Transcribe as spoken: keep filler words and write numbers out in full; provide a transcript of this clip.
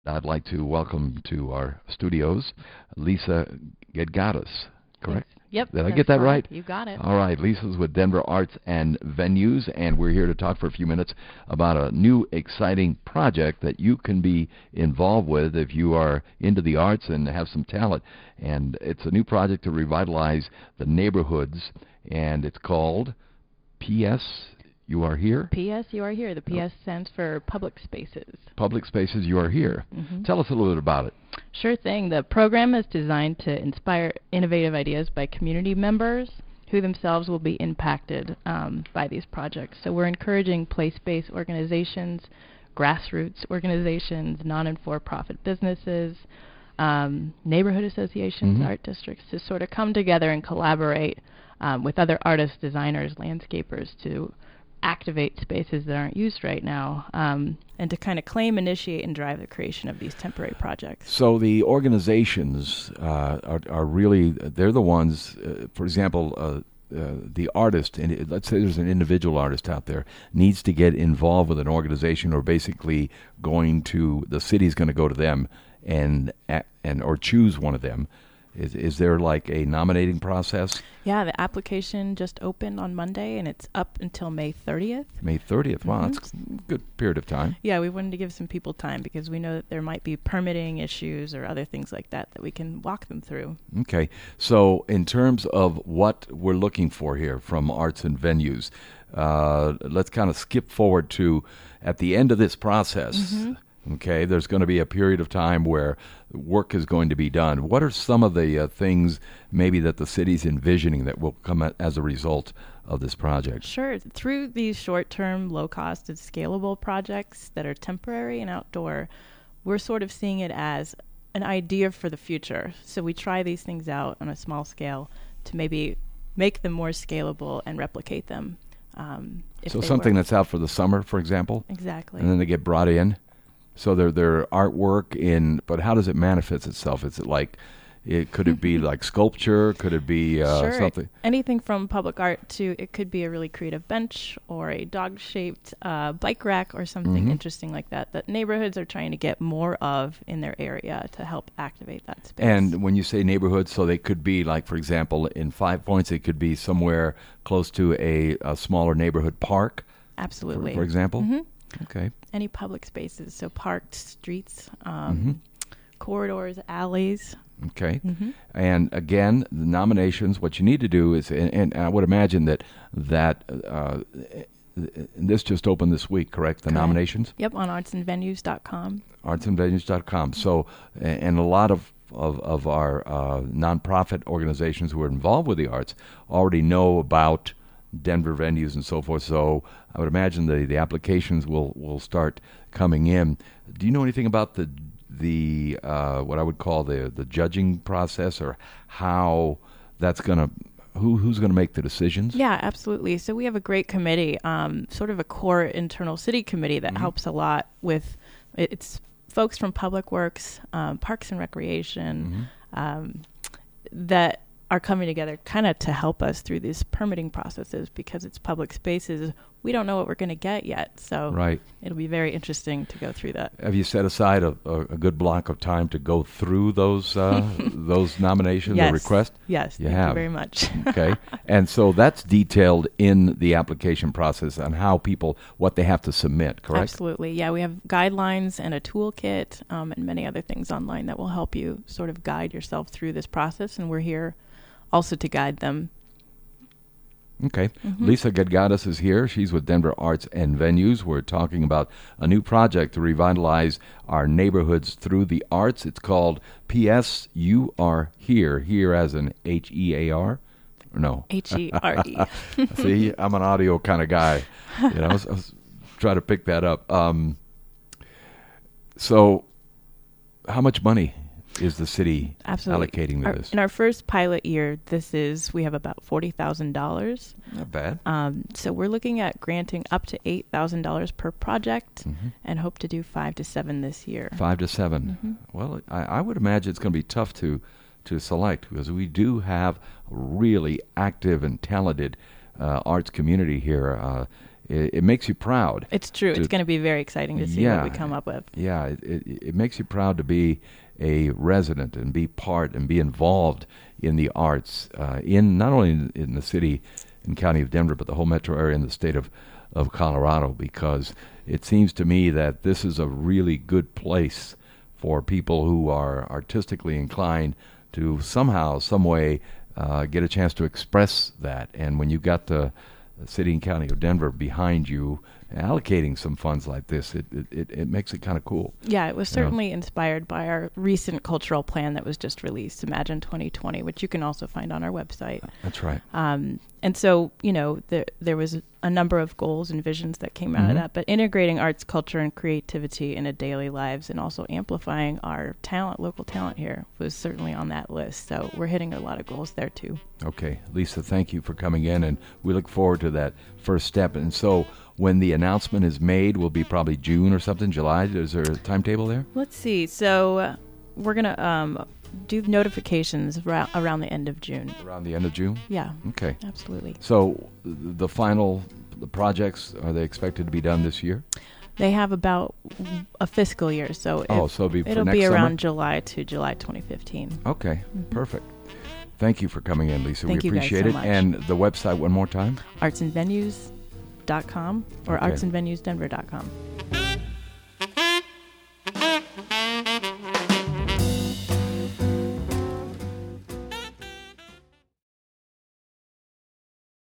I'd like to welcome to our studios Lisa Gedgadas, correct? Yep. Did I that's get that right? correct. You got it. All right. Lisa's with Denver Arts and Venues, and we're here to talk for a few minutes about a new, exciting project that you can be involved with if you are into the arts and have some talent. And it's a new project to revitalize the neighborhoods, and it's called P S You Are Here? P S You Are Here. The P S stands for Public Spaces. Public Spaces You Are Here. Mm-hmm. Tell us a little bit about it. Sure thing. The program is designed to inspire innovative ideas by community members who themselves will be impacted um, by these projects. So we're encouraging place-based organizations, grassroots organizations, non- and for-profit businesses, um, neighborhood associations, Mm-hmm. art districts to sort of come together and collaborate um, with other artists, designers, landscapers to activate spaces that aren't used right now, um, and to kind of claim, initiate, and drive the creation of these temporary projects. So the organizations uh, are, are really, they're the ones, uh, for example, uh, uh, the artist, and it, let's say there's an individual artist out there, needs to get involved with an organization, or basically going to, the city's going to go to them and, and or choose one of them. Is, is there like a nominating process? Yeah, the application just opened on Monday, and it's up until May thirtieth. May thirtieth. Wow, Mhm. that's a good period of time. Yeah, we wanted to give some people time because we know that there might be permitting issues or other things like that that we can walk them through. Okay. So in terms of what we're looking for here from Arts and Venues, uh, let's kind of skip forward to at the end of this process. Mm-hmm. Okay, there's going to be a period of time where work is going to be done. What are some of the uh, things maybe that the city's envisioning that will come a- as a result of this project? Sure. Through these short-term, low-cost, and scalable projects that are temporary and outdoor, we're sort of seeing it as an idea for the future. So we try these things out on a small scale to maybe make them more scalable and replicate them. Um, if So they something work. that's out for the summer, for example, Exactly. and then they get brought in. So they're, they're artwork in, but how does it manifest itself? Is it like, it, could it be like sculpture? Could it be uh, sure. something? Anything from public art to it could be a really creative bench or a dog-shaped uh, bike rack or something Mhm. interesting like that that neighborhoods are trying to get more of in their area to help activate that space. And when you say neighborhoods, so they could be like, for example, in Five Points, it could be somewhere close to a, a smaller neighborhood park, for, Absolutely. for example? hmm Okay. Any public spaces, so parked streets, Mhm. um, corridors, alleys. Okay. hmm And again, the nominations, what you need to do is, and, and I would imagine that, that uh, this just opened this week, correct? The Correct. nominations? Yep, on arts and venues dot com. arts and venues dot com. So, a- and a lot of, of, of our uh, nonprofit organizations who are involved with the arts already know about Denver venues and so forth. So I would imagine the, the applications will, will start coming in. Do you know anything about the the uh, what I would call the the judging process, or how that's going to, who who's going to make the decisions? Yeah, absolutely. So we have a great committee, um, sort of a core internal city committee that Mhm. helps a lot with, it- it's folks from Public Works, um, Parks and Recreation, Mhm. um, that are coming together kind of to help us through these permitting processes because it's public spaces. We don't know what we're going to get yet. So Right. it'll be very interesting to go through that. Have you set aside a, a, a good block of time to go through those uh, those nominations Yes. or requests? Yes, You thank have. you very much. Okay, and so that's detailed in the application process on how people, what they have to submit, correct? Absolutely. Yeah, we have guidelines and a toolkit um, and many other things online that will help you sort of guide yourself through this process. And we're here also to guide them. Okay. Mhm. Lisa Gedgadas is here. She's with Denver Arts and Venues. We're talking about a new project to revitalize our neighborhoods through the arts. It's called P S You Are Here, here as an H E A R? Or no? H E R E. See, I'm an audio kind of guy. You know, I was, I was trying to pick that up. Um, so, how much money is the city Absolutely. allocating to Our, this? in our first pilot year, this is, we have about forty thousand dollars. Not bad. Um, so we're looking at granting up to eight thousand dollars per project Mhm. and hope to do five to seven this year. Five to seven. Mhm. Well, I, I would imagine it's going to be tough to to select because we do have a really active and talented uh, arts community here. Uh, it, it makes you proud. It's true. to- It's going to be very exciting to see Yeah. what we come up with. Yeah, it, it, it makes you proud to be a resident and be part and be involved in the arts uh, in not only in, in the city and county of Denver, but the whole metro area in the state of, of Colorado, because it seems to me that this is a really good place for people who are artistically inclined to somehow, some way, uh, get a chance to express that. And when you've got the city and county of Denver behind you allocating some funds like this, it it, it, it makes it kind of cool. Yeah, it was Yeah. certainly inspired by our recent cultural plan that was just released, Imagine twenty twenty, which you can also find on our website. That's right. Um, and so, you know, there, there was a number of goals and visions that came out Mhm. of that, but integrating arts, culture, and creativity into daily lives and also amplifying our talent, local talent here, was certainly on that list. So we're hitting a lot of goals there, too. Okay, Lisa, thank you for coming in, and we look forward to that first step. And so when the announcement is made, will be probably June or something, July? Is there a timetable there? Let's see. So uh, we're going to um, do notifications ra- around the end of June. Around the end of June? Yeah, Okay. absolutely. So th- the final the projects, are they expected to be done this year? They have about a fiscal year, so Oh, if- so it'll be for it'll next be summer? around July to July twenty fifteen. Okay, Mhm. perfect. Thank you for coming in, Lisa. Thank we you guys appreciate so it. much. And the website one more time? arts and venues dot com or Okay. arts and venues denver dot com.